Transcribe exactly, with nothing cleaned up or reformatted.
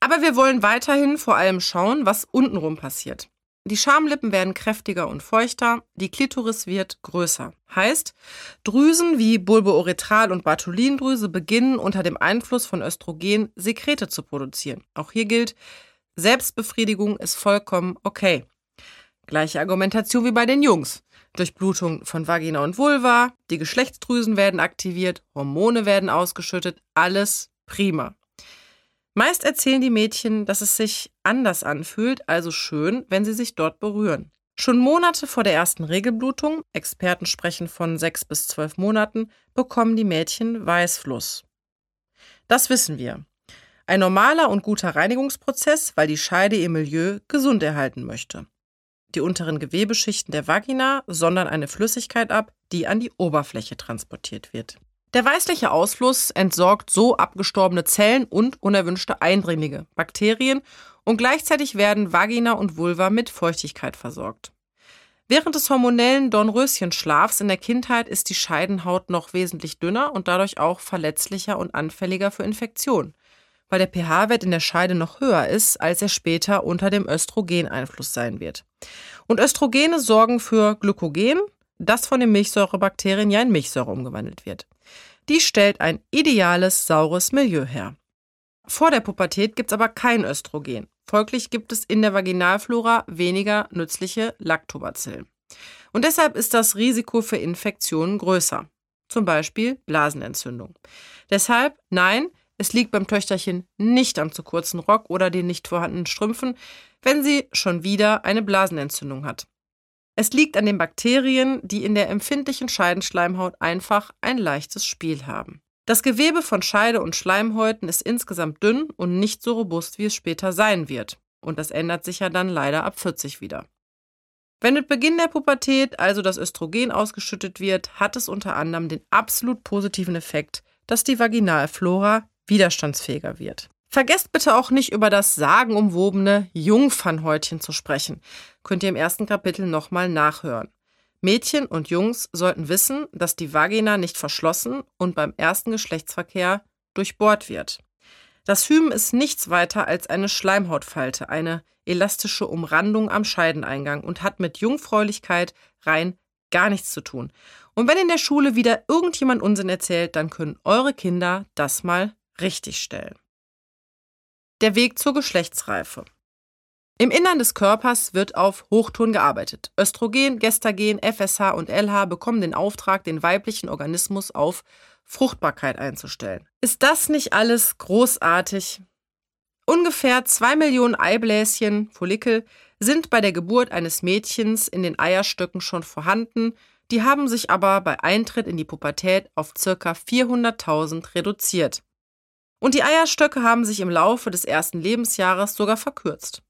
Aber wir wollen weiterhin vor allem schauen, was untenrum passiert. Die Schamlippen werden kräftiger und feuchter, die Klitoris wird größer. Heißt, Drüsen wie Bulbourethral und Bartholindrüse beginnen unter dem Einfluss von Östrogen Sekrete zu produzieren. Auch hier gilt, Selbstbefriedigung ist vollkommen okay. Gleiche Argumentation wie bei den Jungs. Durchblutung von Vagina und Vulva, die Geschlechtsdrüsen werden aktiviert, Hormone werden ausgeschüttet, alles prima. Meist erzählen die Mädchen, dass es sich anders anfühlt, also schön, wenn sie sich dort berühren. Schon Monate vor der ersten Regelblutung, Experten sprechen von sechs bis zwölf Monaten, bekommen die Mädchen Weißfluss. Das wissen wir. Ein normaler und guter Reinigungsprozess, weil die Scheide ihr Milieu gesund erhalten möchte. Die unteren Gewebeschichten der Vagina sondern eine Flüssigkeit ab, die an die Oberfläche transportiert wird. Der weißliche Ausfluss entsorgt so abgestorbene Zellen und unerwünschte Eindringlinge, Bakterien und gleichzeitig werden Vagina und Vulva mit Feuchtigkeit versorgt. Während des hormonellen Dornröschenschlafs in der Kindheit ist die Scheidenhaut noch wesentlich dünner und dadurch auch verletzlicher und anfälliger für Infektionen, weil der pH-Wert in der Scheide noch höher ist, als er später unter dem Östrogeneinfluss sein wird. Und Östrogene sorgen für Glykogen, das von den Milchsäurebakterien ja in Milchsäure umgewandelt wird. Die stellt ein ideales, saures Milieu her. Vor der Pubertät gibt es aber kein Östrogen. Folglich gibt es in der Vaginalflora weniger nützliche Lactobacillen. Und deshalb ist das Risiko für Infektionen größer. Zum Beispiel Blasenentzündung. Deshalb, nein, es liegt beim Töchterchen nicht am zu kurzen Rock oder den nicht vorhandenen Strümpfen, wenn sie schon wieder eine Blasenentzündung hat. Es liegt an den Bakterien, die in der empfindlichen Scheidenschleimhaut einfach ein leichtes Spiel haben. Das Gewebe von Scheide und Schleimhäuten ist insgesamt dünn und nicht so robust, wie es später sein wird. Und das ändert sich ja dann leider ab vierzig wieder. Wenn mit Beginn der Pubertät also das Östrogen ausgeschüttet wird, hat es unter anderem den absolut positiven Effekt, dass die Vaginalflora widerstandsfähiger wird. Vergesst bitte auch nicht über das sagenumwobene Jungfernhäutchen zu sprechen. Könnt ihr im ersten Kapitel nochmal nachhören. Mädchen und Jungs sollten wissen, dass die Vagina nicht verschlossen und beim ersten Geschlechtsverkehr durchbohrt wird. Das Hymen ist nichts weiter als eine Schleimhautfalte, eine elastische Umrandung am Scheideneingang und hat mit Jungfräulichkeit rein gar nichts zu tun. Und wenn in der Schule wieder irgendjemand Unsinn erzählt, dann können eure Kinder das mal richtigstellen. Der Weg zur Geschlechtsreife. Im Innern des Körpers wird auf Hochtouren gearbeitet. Östrogen, Gestagen, F S H und L H bekommen den Auftrag, den weiblichen Organismus auf Fruchtbarkeit einzustellen. Ist das nicht alles großartig? Ungefähr zwei Millionen Eibläschen, Follikel, sind bei der Geburt eines Mädchens in den Eierstöcken schon vorhanden. Die haben sich aber bei Eintritt in die Pubertät auf ca. vierhunderttausend reduziert. Und die Eierstöcke haben sich im Laufe des ersten Lebensjahres sogar verkürzt.